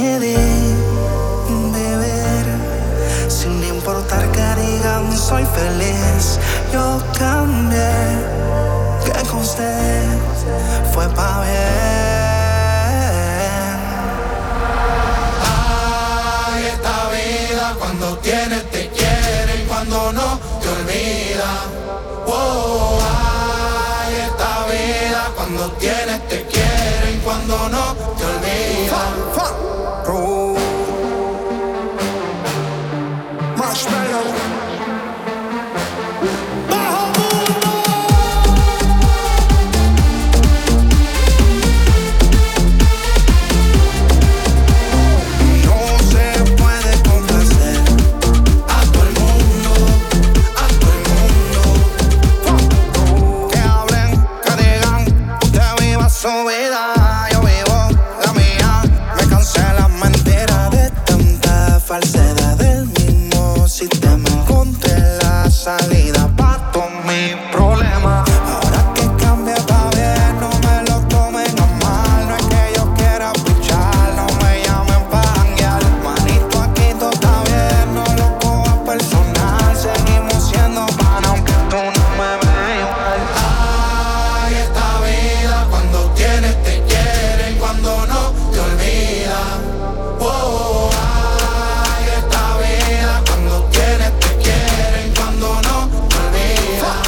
decidí vivir sin importar que digan soy feliz. Yo cambié, que con usted fue pa' bien. Ay, esta vida cuando tienes te quieren, cuando no te olvida. Oh, ay, esta vida cuando tienes te quieren, cuando no te olvida. Marshmallow. Su vida, yo vivo la mía. Me cansé la mentira de tanta falsedad del mismo sistema. Encontré la salida pa' todos mis problemas. Ahora que cambia pa' bien, no me lo tomen a mal. No es que yo quiera pichar, no me llamen pa' janguear. Manito, aquí todo está bien, no lo cojas personal. Seguimos siendo pana aunque tú no me veas igual. Ay, esta vida cuando tienes te quieren, cuando no te olvidan. Oh, ay, esta vida cuando tienes te quieren, cuando no te olvidan.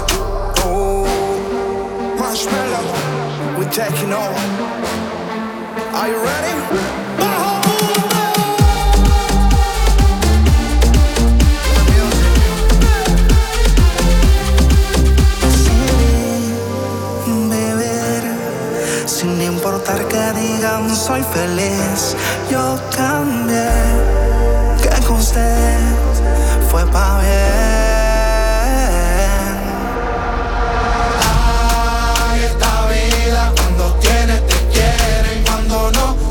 Marshmallow, we're taking over. Are you ready? Sin importar que digan soy feliz. Yo cambié, que con usted fue pa' bien. Ay, esta vida cuando tienes te quieren, cuando no